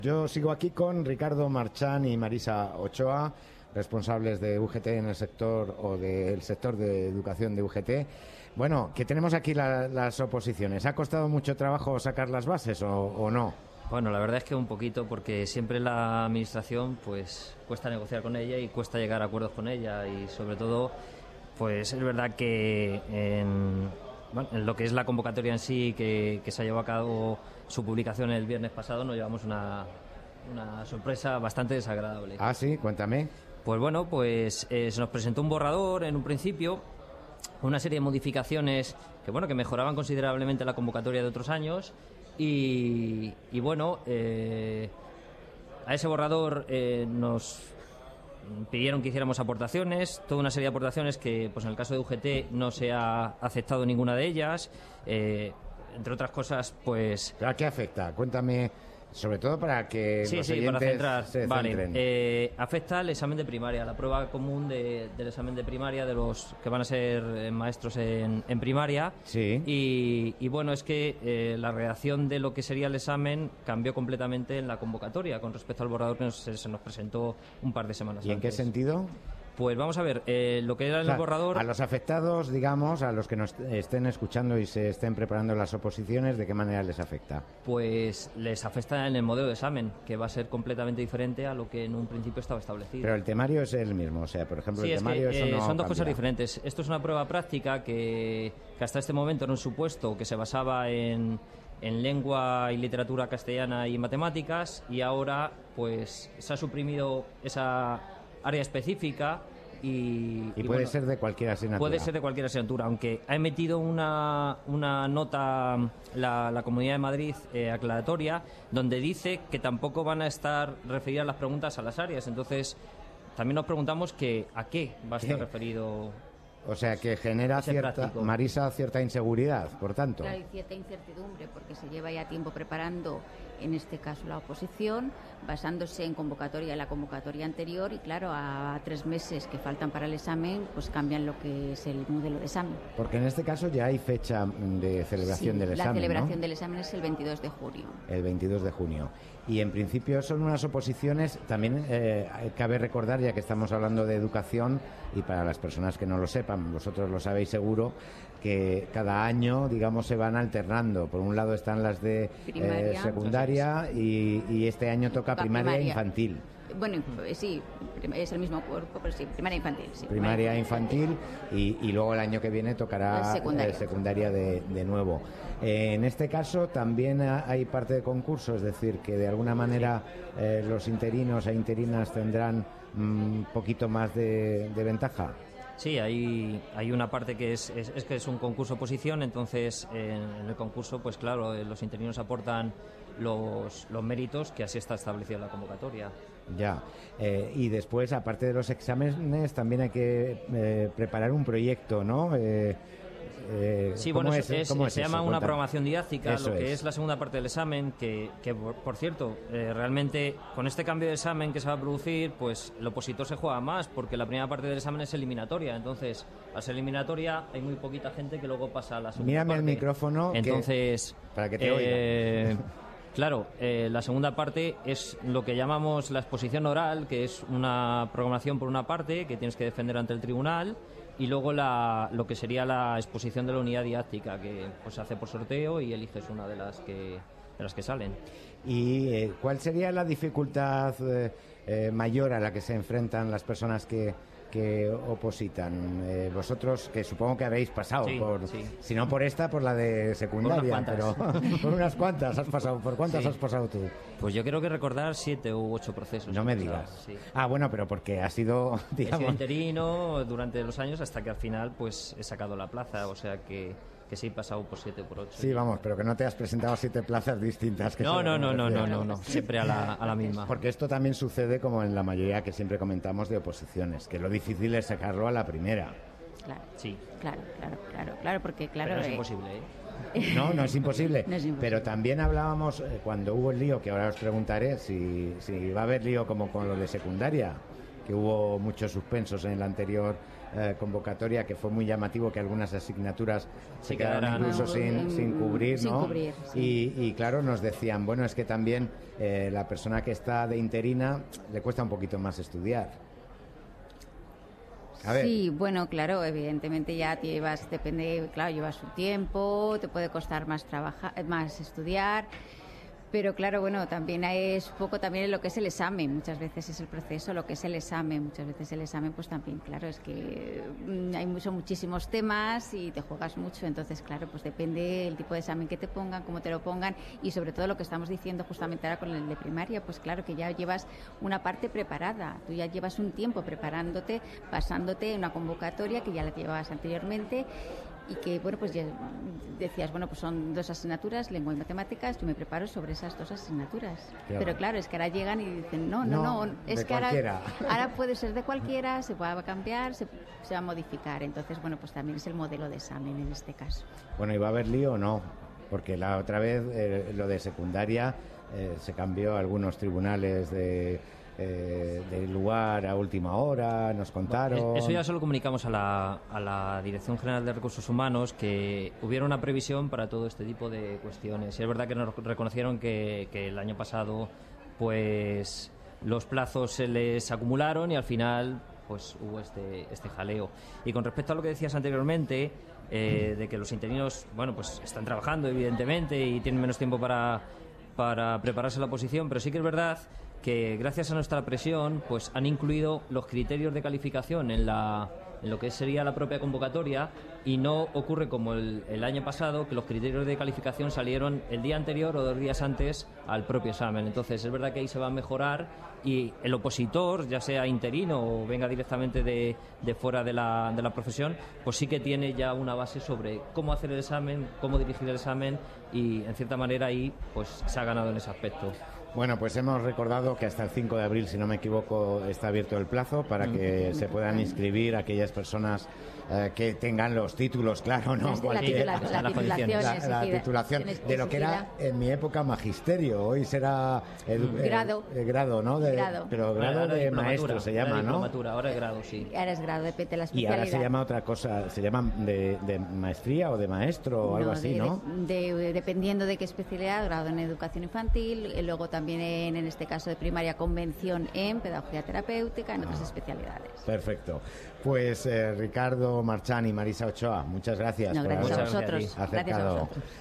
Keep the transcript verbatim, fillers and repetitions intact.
Yo sigo aquí con Ricardo Marchán y Marisa Ochoa, responsables de U G T en el sector o del sector de educación de U G T. Bueno, que tenemos aquí la, las oposiciones. ¿Ha costado mucho trabajo sacar las bases o, o no? Bueno, la verdad es que un poquito, porque siempre la administración pues cuesta negociar con ella y cuesta llegar a acuerdos con ella, y sobre todo pues es verdad que en, bueno, en lo que es la convocatoria en sí, que, que se ha llevado a cabo su publicación el viernes pasado, nos llevamos una, una sorpresa bastante desagradable. Ah, sí, cuéntame. Pues bueno, pues eh, se nos presentó un borrador en un principio, una serie de modificaciones que bueno que mejoraban considerablemente la convocatoria de otros años, y, y bueno, eh, a ese borrador eh, nos pidieron que hiciéramos aportaciones, toda una serie de aportaciones que pues en el caso de U G T no se ha aceptado ninguna de ellas. Eh, entre otras cosas, pues... ¿A qué afecta? Cuéntame, sobre todo para que sí, los sí, oyentes para centrar. se vale. centren. Eh, afecta al examen de primaria, la prueba común de, del examen de primaria de los que van a ser eh, maestros en, en primaria. Sí. Y, y bueno, es que eh, la redacción de lo que sería el examen cambió completamente en la convocatoria con respecto al borrador que nos, se nos presentó un par de semanas ¿Y en antes. qué sentido? Pues vamos a ver, eh, lo que era O sea, el borrador... a los afectados, digamos, a los que nos estén escuchando y se estén preparando las oposiciones, ¿de qué manera les afecta? Pues les afecta en el modelo de examen, que va a ser completamente diferente a lo que en un principio estaba establecido. Pero el temario es el mismo, o sea, por ejemplo, Sí, el es temario que, eso eh, no son dos cosas cambia. diferentes. Esto es una prueba práctica que, que hasta este momento era un supuesto que se basaba en, en lengua y literatura castellana y matemáticas, y ahora pues se ha suprimido esa área específica. Y, Y, y puede bueno, ser de cualquier asignatura. Puede ser de cualquier asignatura, aunque ha emitido una, una nota la, la Comunidad de Madrid eh, aclaratoria, donde dice que tampoco van a estar referidas las preguntas a las áreas. Entonces, también nos preguntamos que a qué va a estar ¿Qué? referido. O sea, que genera Ese cierta, práctico. Marisa, cierta inseguridad, por tanto. Claro, y cierta incertidumbre, porque se lleva ya tiempo preparando, en este caso, la oposición, basándose en convocatoria, la convocatoria anterior, y claro, a tres meses que faltan para el examen, pues cambian lo que es el modelo de examen. Porque en este caso ya hay fecha de celebración Sí, del la examen, celebración ¿no? del examen es el veintidós de junio. El veintidós de junio. Y en principio son unas oposiciones, también eh, cabe recordar, ya que estamos hablando de educación, y para las personas que no lo sepan, vosotros lo sabéis seguro, que cada año, digamos, se van alternando. Por un lado están las de Primaria. eh, secundaria y, y este año toca Va, primaria, primaria. infantil. Bueno, sí, es el mismo cuerpo, pero sí, primaria infantil. Sí, Primaria infantil y, y luego el año que viene tocará Secundaria. eh, secundaria de, de nuevo. Eh, en este caso también ha- hay parte de concurso, es decir, que de alguna manera eh, los interinos e interinas tendrán un poquito más de, de ventaja. Sí, hay, hay una parte que es, es, es que es un concurso oposición, entonces en, en el concurso, pues claro, eh, los interinos aportan los, los méritos que así está establecido en la convocatoria. Ya. Eh, y después, aparte de los exámenes, también hay que eh, preparar un proyecto, ¿no? Eh, eh, Sí, ¿cómo bueno, es- es- cómo es- es se eso? llama una Cuéntame. programación didáctica, Eso lo que es. es la segunda parte del examen, que, que por, por cierto, eh, realmente con este cambio de examen que se va a producir, pues el opositor se juega más, porque la primera parte del examen es eliminatoria, entonces, al ser eliminatoria, hay muy poquita gente que luego pasa a la segunda Mírame parte. el micrófono que- Entonces, para que te eh, claro, eh, la segunda parte es lo que llamamos la exposición oral, que es una programación por una parte que tienes que defender ante el tribunal, y luego la, lo que sería la exposición de la unidad didáctica, que pues se hace por sorteo y eliges una de las que de las que salen. ¿Y eh, cuál sería la dificultad eh, eh, mayor a la que se enfrentan las personas que, que opositan? Eh, vosotros, que supongo que habéis pasado, Sí, por, sí. si no por esta, por la de secundaria, Por pero unas por unas cuantas has pasado. ¿Por cuántas Sí. has pasado tú? Pues yo creo que recordar siete u ocho procesos. No me Claro, digas. sí. Ah, bueno, pero porque ha sido, He digamos... sido interino durante los años hasta que al final pues he sacado la plaza, o sea que, que sí he pasado por siete por ocho. Sí, vamos, pero que no te has presentado a siete plazas distintas. Que No, eso no, me no, no, refiero. no, no, no, siempre a la, a la misma. Porque esto también sucede como en la mayoría que siempre comentamos de oposiciones, que lo difícil es sacarlo a la primera. Claro, Sí, claro, claro, claro, claro, porque claro... pero no es eh, imposible, ¿eh? No, no es imposible. No es imposible. Pero también hablábamos, eh, cuando hubo el lío, que ahora os preguntaré si, si va a haber lío como con lo de secundaria, que hubo muchos suspensos en el anterior eh, convocatoria que fue muy llamativo, que algunas asignaturas se, se quedaron quedaran incluso sin, sin cubrir, sin ¿no? cubrir, sí. y, y claro, nos decían, bueno, es que también eh, la persona que está de interina le cuesta un poquito más estudiar. A ver. Sí, bueno, claro, evidentemente ya llevas, depende, claro, llevas su tiempo, te puede costar más trabajar, más estudiar, pero claro, bueno, también es poco también lo que es el examen, muchas veces es el proceso, lo que es el examen, muchas veces el examen, pues también, claro, es que hay mucho, muchísimos temas y te juegas mucho, entonces, claro, pues depende el tipo de examen que te pongan, cómo te lo pongan y sobre todo lo que estamos diciendo justamente ahora con el de primaria, pues claro, que ya llevas una parte preparada, tú ya llevas un tiempo preparándote, basándote en una convocatoria que ya la llevabas anteriormente y que, bueno, pues ya decías, bueno, pues son dos asignaturas, lengua y matemáticas, yo me preparo sobre esas dos asignaturas. Claro. Pero claro, es que ahora llegan y dicen, no, no, no, no es que ahora, ahora puede ser de cualquiera, se va a cambiar, se, se va a modificar. Entonces, bueno, pues también es el modelo de examen en este caso. Bueno, ¿y va a haber lío o no? Porque la otra vez eh, lo de secundaria eh, se cambió a algunos tribunales de... Eh, del lugar a última hora, nos contaron... Bueno, eso ya solo comunicamos a la, a la Dirección General de Recursos Humanos que hubiera una previsión para todo este tipo de cuestiones. Y es verdad que nos reconocieron que, que el año pasado pues los plazos se les acumularon y al final pues hubo este, este jaleo. Y con respecto a lo que decías anteriormente, eh, de que los interinos, bueno, pues están trabajando evidentemente y tienen menos tiempo para, para prepararse la oposición, pero sí que es verdad que gracias a nuestra presión pues han incluido los criterios de calificación en, la, en lo que sería la propia convocatoria y no ocurre como el, el año pasado, que los criterios de calificación salieron el día anterior o dos días antes al propio examen. Entonces es verdad que ahí se va a mejorar y el opositor, ya sea interino o venga directamente de, de fuera de la, de la profesión, pues sí que tiene ya una base sobre cómo hacer el examen, cómo dirigir el examen y en cierta manera ahí pues se ha ganado en ese aspecto. Bueno, pues hemos recordado que hasta el cinco de abril, si no me equivoco, está abierto el plazo para que se puedan inscribir aquellas personas eh, que tengan los títulos, claro, ¿no? La, Cualquier, la, la, la, titulación, la, la titulación de lo que era en mi época magisterio, hoy será el, mm. grado, el, el grado, ¿no? De, grado. Pero grado de maestro se llama, ¿no? Ahora es grado, sí. Ahora es grado, depende de la especialidad. Y ahora se llama otra cosa, se llama de, de maestría o de maestro o no, algo así, de, ¿no? De, de, dependiendo de qué especialidad, grado en educación infantil, y luego también en, en este caso de primaria, convención en pedagogía terapéutica, en otras ah, especialidades. Perfecto. Pues eh, Ricardo Marchán y Marisa Ochoa, muchas gracias no, por gracias haber a vosotros. acercado Gracias a vosotros.